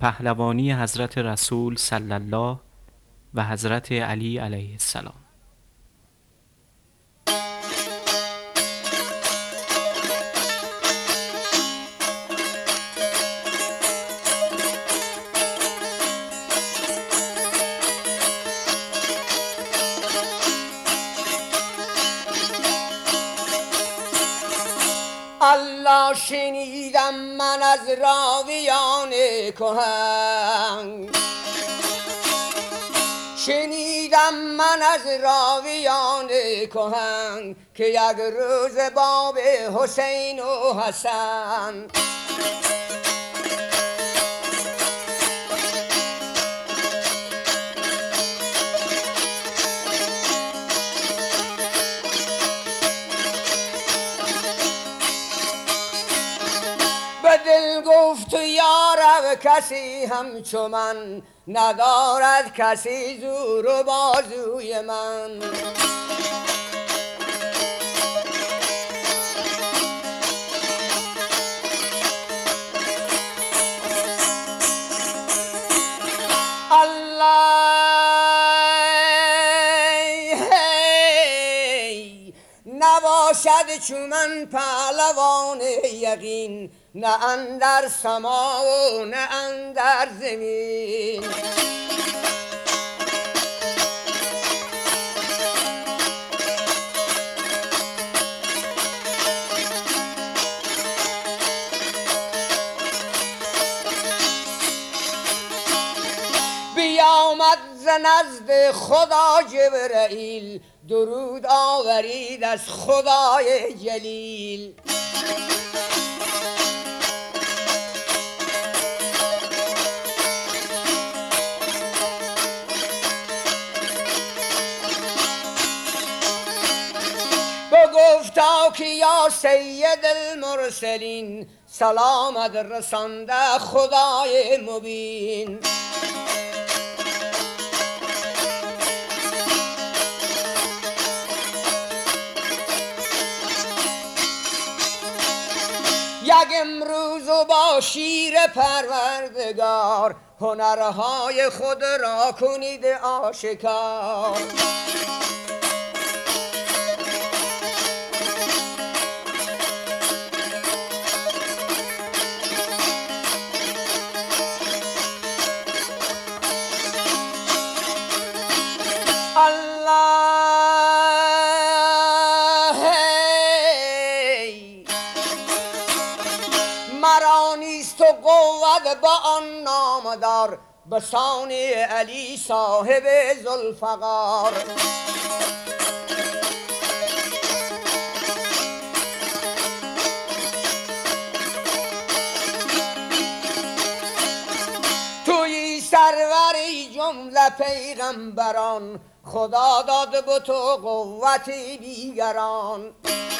پهلوانی حضرت رسول صلی الله و حضرت علی علیه السلام. الله شنیدم من از راویان کهن، شنیدم من از راویان کهن که یک روز باب حسین و حسن دل گفت یارب کسی همچو من، ندارد کسی زور و بازوی من. نباشد چون من پهلوان یقین، نه اندر سما و نه اندر زمین. بیامد ز نزد خدا جبرئیل، درود آورید از خدای جلیل. بگفتا که یا سید المرسلین، سلامت رسانده خدای مبین. یک امروز و با شیر پروردگار، هنرهای خود را کنید آشکار. مرا نیست و قوت با آن نامدار، بسان علی صاحب ذوالفقار. توی سروری جمله پیغمبران، خدا داد به تو قوتی دیگران.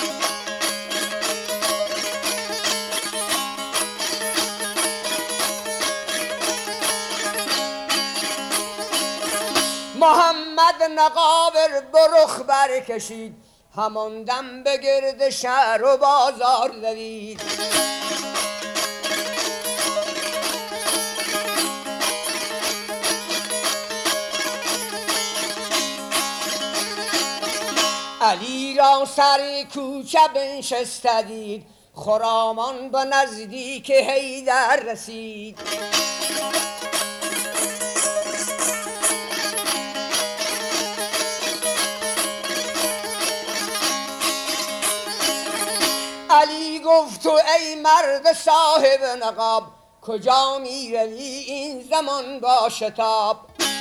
محمد نقابر برخ برکشید، همان دم به گرد شهر و بازار دوید. علی را سر کوچه بنشسته دید، خرامان به نزدیک حیدر رسید. علی گفت تو ای مرد صاحب نقاب، کجا می روی این زمان با شتاب؟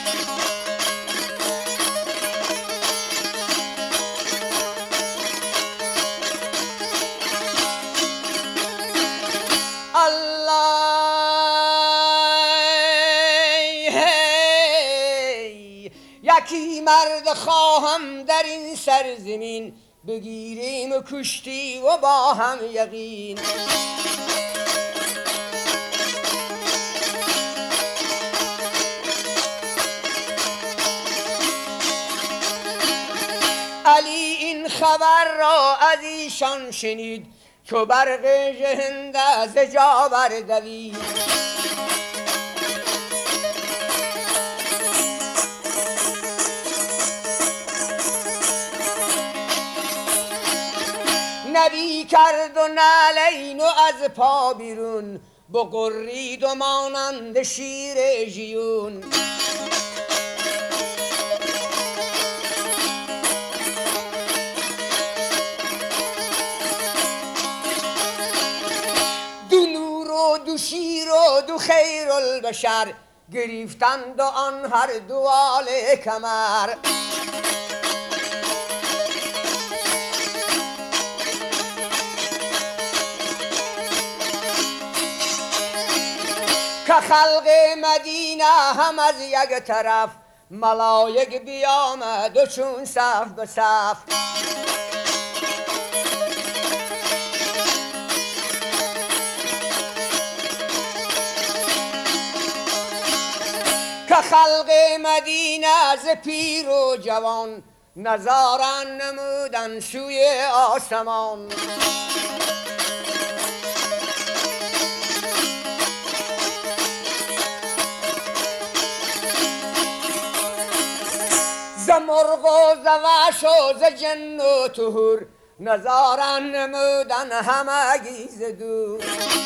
یکی مرد خواهم در این سرزمین، بگیریم و کشتی و با هم یقین. علی این خبر را از ایشان شنید، چو برق ژنده ز جا بردوید. کرد و نعلین و از پا بیرون، بغرید و مانند شیر ژیون. دو نور و دو شیر و دو خیر البشر، گریفتند و آن هر دوال کمر. که خلق مدینه هم از یک طرف، ملایک بیامد و چون صف به صف. که خلق مدینه ز پیر و جوان، نظاره نمودن سوی آسمان. ز مرغ و ز وحش و ز جن و طهور، نظاره نمودن همگی ز دور.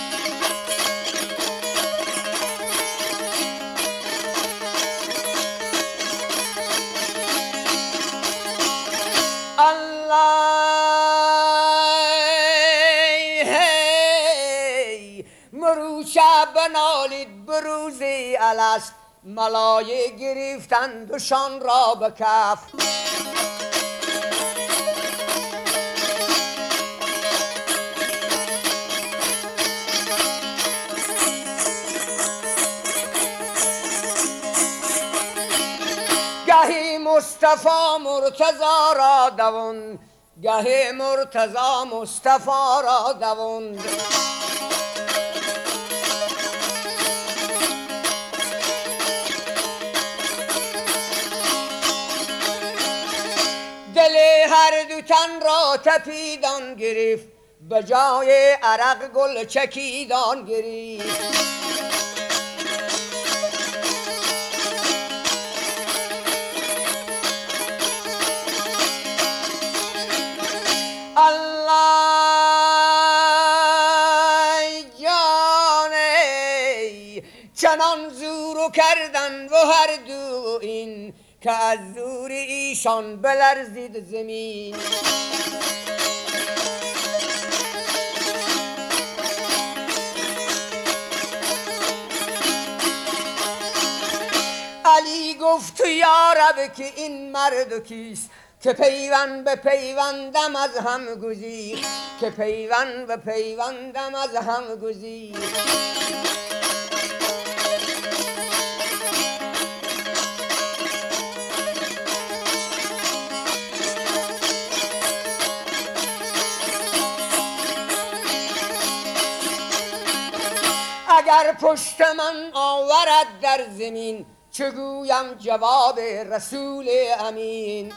مروچه بنالید بروزی الست، ملایک گرفتند و شان را به کف. گهی مصطفی مرتضی را دوند، گهی مرتضی مصطفی را دوند. دل هر دو تن را تپیدان گرفت، به جای عرق گل چکیدان گرفت. چنان زورو کردن و هر دو این، که از زور ایشان بلرزید زمین. علی گفت یا رب که این مرد کیست، که پیوند به پیوندم از هم گزید، که پیوند به پیوندم از هم گزید. اگر پشت من آورد در زمین، چه گویم جواب رسول امین.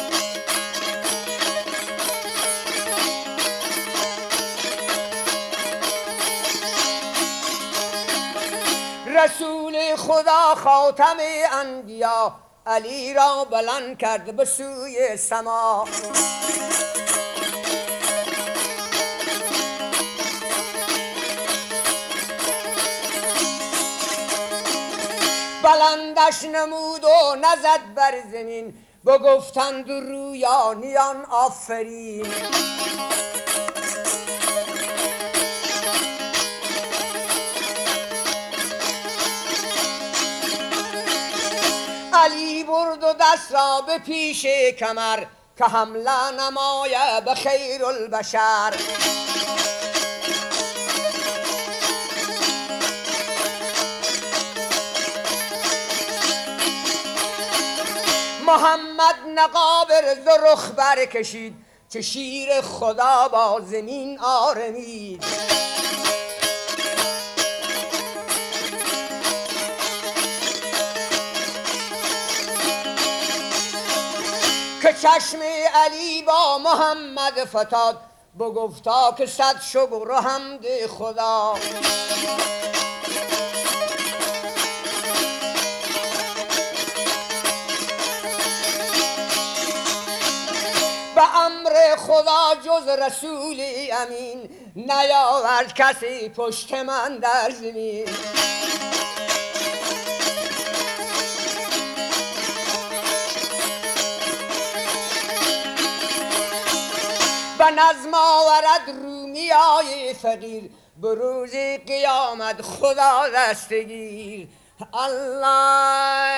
رسول خدا خاتم انبیا، علی را بلند کرد به سوی سما. بلندش نمود و نزد بر زمین، بگفتند رویانیان آفرین. علی برد و دست را به پیش کمر، که حمله نمایه به خیر البشر. محمد نقاب ز رخ برکشید، چه شیر خدا با زمین آرمید. که چشم علی با محمد فتاد، بگفتا که صد شکر و حمد خدا. به امر خدا جز رسول امین نیاورد کسی پشت من در زمین. به نظم آورد رومیای فقیر به روز قیامت خدا دستگیر. الله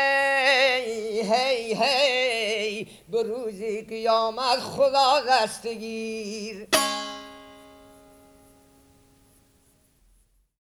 هی هی به روز قیامت خدا دستگیر.